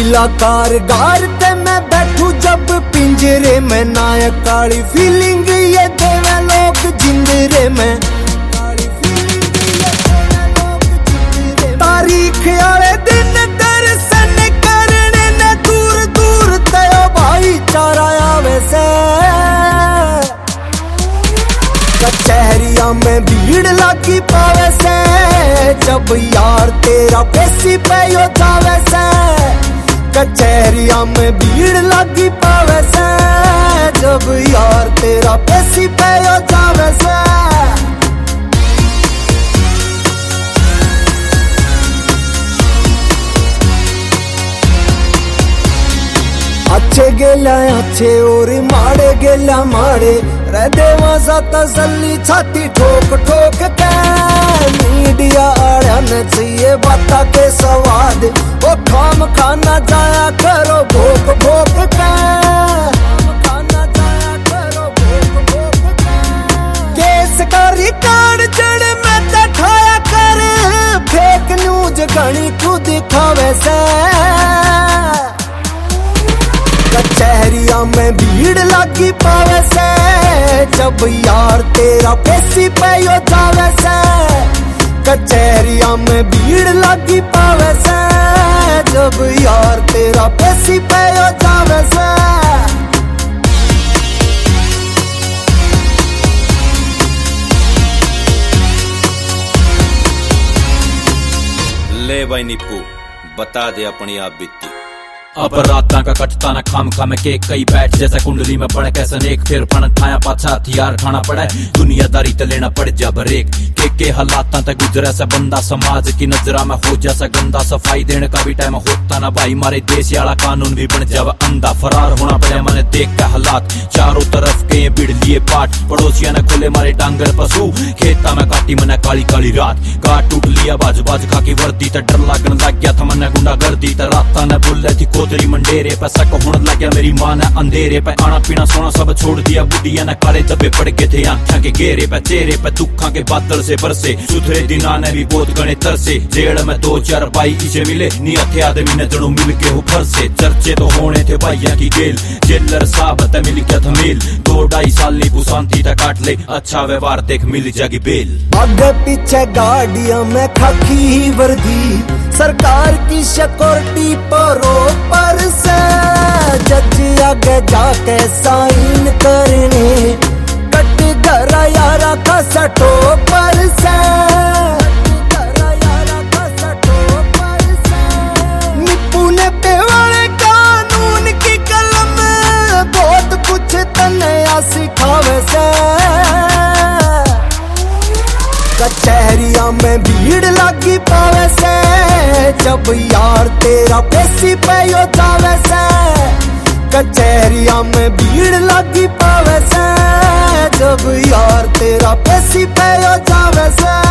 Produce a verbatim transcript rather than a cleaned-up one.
दिला कारगार ते मैं बैठू जब पिंजरे में, नायक काली फीलिंग ये देवे लोग जिंदरे में। तारीख आले दिन दर्शन करने ने दूर दूर तयो भाईचारा आवे से। कचहरिया में भीड़ लागी पावे से, जब यार तेरा पेशी पे यो जावे से। कचहरिया में भीड़ लागी पावे से, जब यार तेरा पेशी पे यो जावे से। अच्छे गेला अच्छे और माड़े गेला माड़े, रे देवा सा तसल्ली छाती ठोक ठोक के। मीडिया आड़न चाहिए बाता के स्वाद, वो खाम खाना जाया करो भोक भोक के। खाना जाया करो भोक भोक के। केस का रिकॉर्ड जड़ में दिखाया कर, फेक न्यूज घनी तू दिखावे से। कचहरिया में भीड़ लागी पावे से, जब यार तेरा पेशी पे यो जावे से। कचहरिया में भीड़ लागी पावे से, जब यार तेरा पेशी पे यो जावे से। ले भाई निप्पू बता दे अपनी आप बीती। अब राता का कटता न खाम खा में केक, कई बैठ जैसे कुंडली में पड़े कैसे नेक। फिर फण खाया पाछा हथियार खाना पड़े, दुनियादारी ते लेना पड़ जा बरेक। के के हालात ते गुजरे से बंदा, समाज की नजरा में हो जैसा गंदा। सफाई देने का भी टाइम होता ना भाई, मारे देश वाला कानून भी बन जावा अंधा। फरार होना पड़े मैंने देख के हालात, चारों तरफ के ये बिड़ लिए पाट। पड़ोसिया ने खोले मारे डांगर पशु, खेता में काटी मैंने काली काली रात। काट टूट लिया बाज बाज खा की वर्दी, ते डर लगन लग गया था मैंने गुंडा गर्दी। ते राता ने बोले थी कोदरी मंडेरे पे, सक होने लग गया मेरी माँ ने अंधेरे पे। आना पीना सोना सब छोड़ दिया, बुढ़िया ने काले धब्बे पड़ गए थे आंखों के घेरे पे। चेहरे पे दुखा के बादल से बरसे, सुथरे दिन आने भी बहुत गणे तरसे। जेल में दो चार भाई इसे मिले, नियत आदमी ने जड़ों मिल के हो फर से। चर्चे तो होने थे भाइया की गेल, जेलर साहब ते मिल गया था मेल। दो ढाई साल नी पुशांति तक काट ले, अच्छा व्यवहार देख मिल जाएगी बेल। आगे पीछे गाड़ियां में खाकी वर्दी, सरकार की सिक्योरिटी परो पर से। जज आगे जाके साइन करने, कट गरा यारा का सटो पर से। निप्पू ने पेवाड़े कानून की कलम, बहुत कुछ तन्या सिखावे से। कचहरिया में भीड़ लागी पावे से, जब यार तेरा पेशी पे यो जावे से। कचहरिया में भीड़ लागी पावे से, जब यार तेरा पेशी पे यो जावे से।